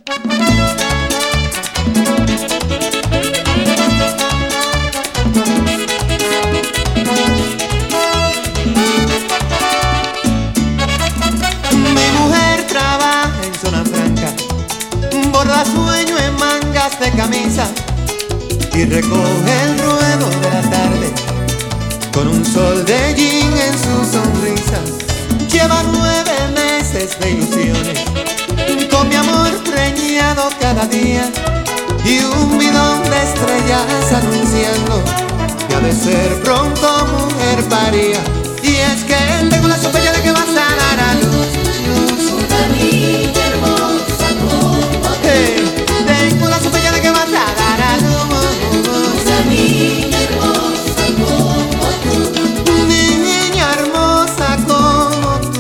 Mi mujer trabaja en zona franca, borda sueño en mangas de camisa y recoge el ruedo de la tarde con un sol de jean en su sonrisa. Lleva 9 meses de ilusiones, con mi amor preñado cada día y un bidón de estrellas anunciando que ha de ser pronto mujer paría. Y es que tengo la sospecha de que vas a dar a luz, una niña hermosa como tú. Tengo la sospecha de que vas a dar a luz, Una niña hermosa como tú. niña hermosa como tú.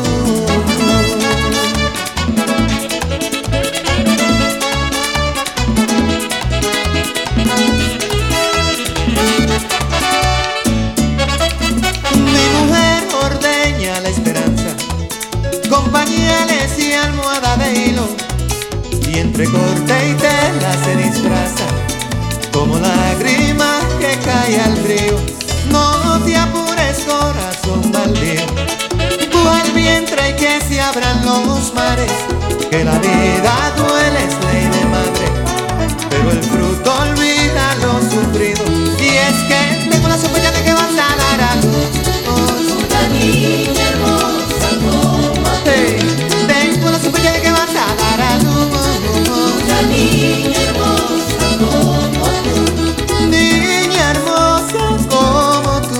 Mi mujer ordeña la esperanza con pañales y almohada de hilo, y entre corte y tela se disfraza como lágrima que cae al río. No te apures, corazón baldío, empuja el vientre y que se abran los mares, que la vida duele, es ley de madre, pero el fruto olvida lo sufrido. Y es que tengo la sospecha de que vas a dar a luz, Una niña hermosa como tú. tengo la sospecha de que vas a dar a luz, Una niña hermosa como tú. niña hermosa como tú.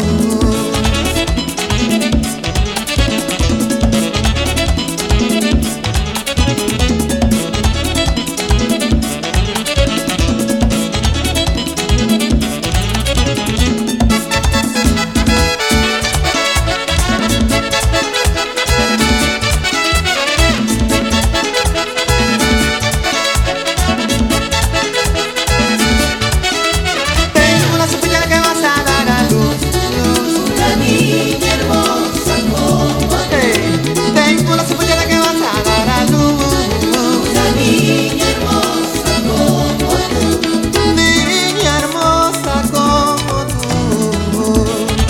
Tengo la sospecha de que vas a dar a luz, Una niña hermosa como tú. tengo la sospecha de que vas a dar a luz, Una niña hermosa como tú. niña hermosa como tú.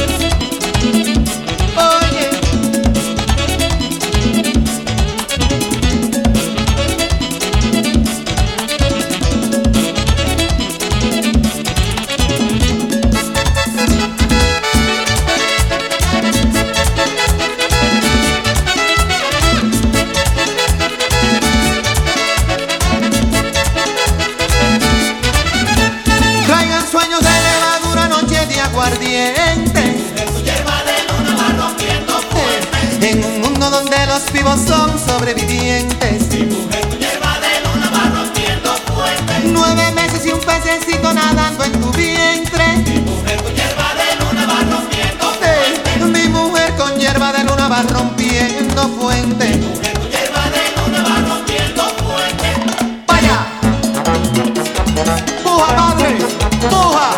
Oye, traigan sueños de levadura, noche de aguardiente, Tu hierba de luna va rompiendo fuerte. en un mundo donde los vivos son sobrevivientes. Mujer, tu hierba de luna va rompiendo fuerte. 9 meses y un pececito nadando en tu vientre. Mujer, tu hierba de luna va rompiendo fuerte. Mi mujer con hierba de luna va rompiendo fuente. Mujer, tu hierba de luna va rompiendo fuerte. ¡Vaya! ¡Puja, padre! ¡Puja!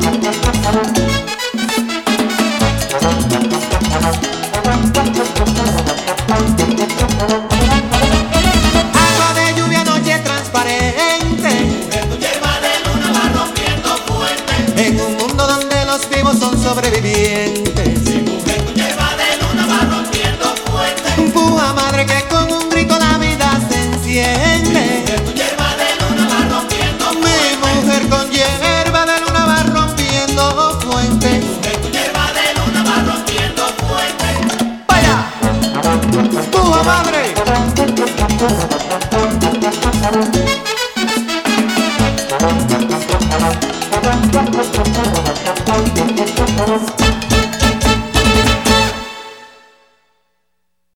Agua de lluvia, noche transparente, Mujer, tu hierba de luna va rompiendo fuerte. en un mundo donde los vivos son sobrevivientes. Mujer, tu hierba de luna va rompiendo fuerte. Puja, madre, que con un grito la vida se enciende. Mujer, tu hierba de luna va rompiendo Mi fuerte. mujer con hierba de luna va rompiendo fuente. Mujer, tu hierba de luna va rompiendo fuerte. ¡Vaya! ¡Puja, madre!